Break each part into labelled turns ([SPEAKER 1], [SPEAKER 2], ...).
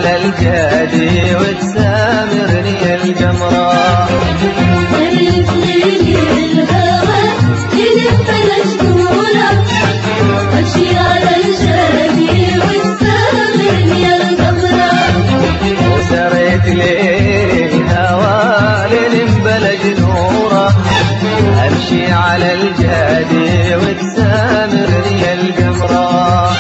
[SPEAKER 1] على الجادي وتسامرني القمرة.
[SPEAKER 2] ليلي الهوى يلف الأشجورة أمشي على الجادي وتسامرني القمرة.
[SPEAKER 1] وسريت ليلي الهوى لنبلج نوره أمشي على الجادي وتسامرني القمرة.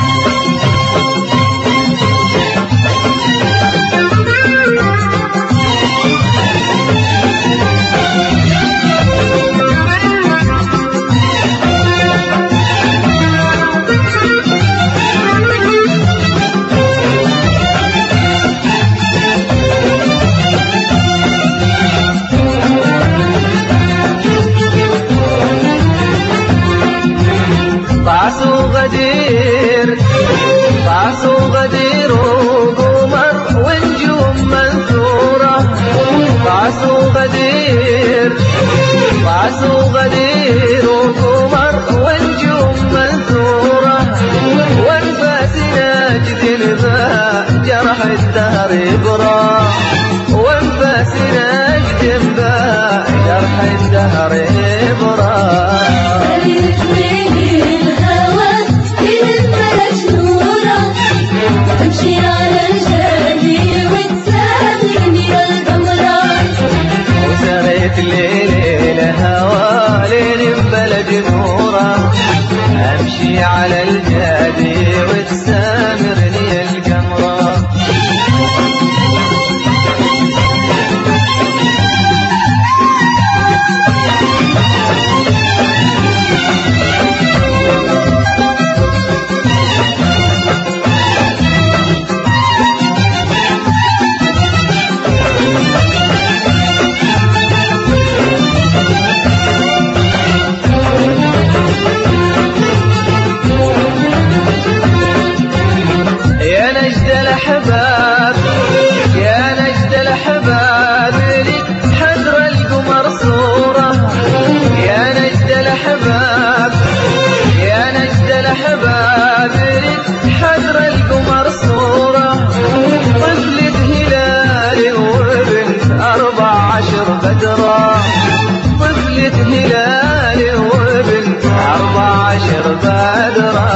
[SPEAKER 1] طعس وغدير وقمر ونجوم منثورة. طعس وغدير وقمر ونجوم منثورة. وانفاس ناجد بها جرح الدهر برا. وانفاس ناجد بها جرح الدهر برا.
[SPEAKER 2] أمشي على الجادي وتسامرني القمرة.
[SPEAKER 1] وسريت ليل الهوى لنبلج نوره أمشي على الجادي وتسامرني القمرة. يا نجد الأحباب لك حذر القمر صورة. يا نجد الأحباب لك حذر القمر صورة. طفلة هلال وبنت 14 بدرة. طفلة هلال وبنت 14 بدرة.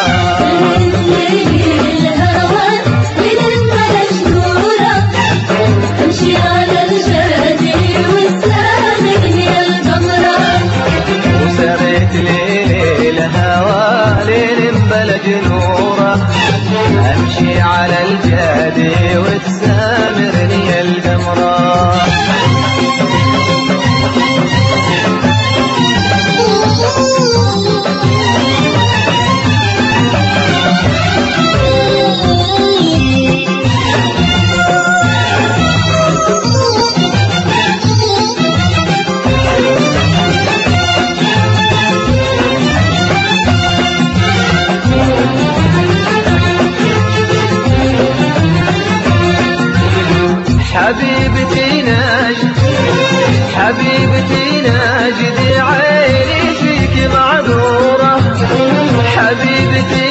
[SPEAKER 2] أمشي على الجادي وتسامرني القمرة.
[SPEAKER 1] وسريت ليل الهوى لنبلج نوره أمشي على الجادي وتسامرني القمرة. حبيبتي ناجدي عيني فيك معذورة. حبيبتي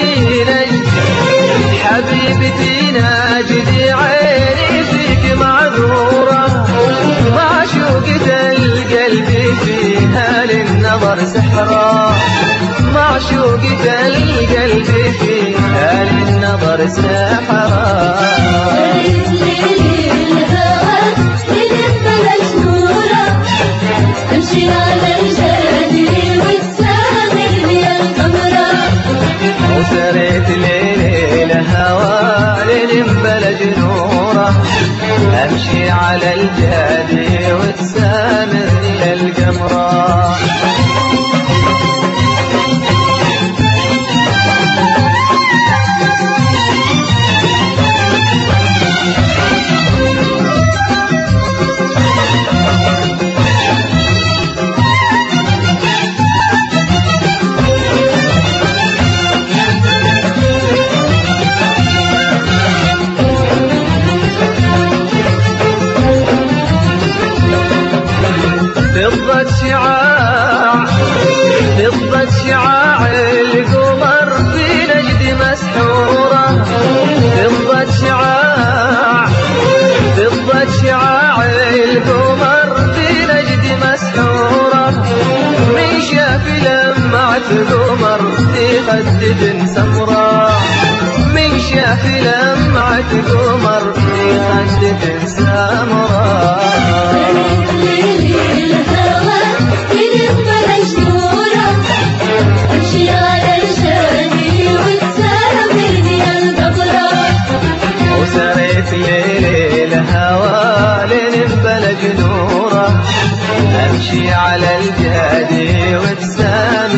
[SPEAKER 1] ناجدي عيني فيك معذورة. معشوقة القلب فيها للنظر سحرة. معشوقة القلب فيها للنظر سحرة.
[SPEAKER 2] أمشي على الجادي وتسامرني القمرة.
[SPEAKER 1] وسريت ليل الهوى لنبلج نوره أمشي على الجادي وتسامرني القمرة. خدد سمرة من شاف لمعة قمر في خدد سمرة
[SPEAKER 2] ليلي الهوى ينبل جنورة امشي على الجادي وتسامرني القمرة
[SPEAKER 1] وسريت ليلي الهوى لنبل جنورة امشي على الجادي وتسامرني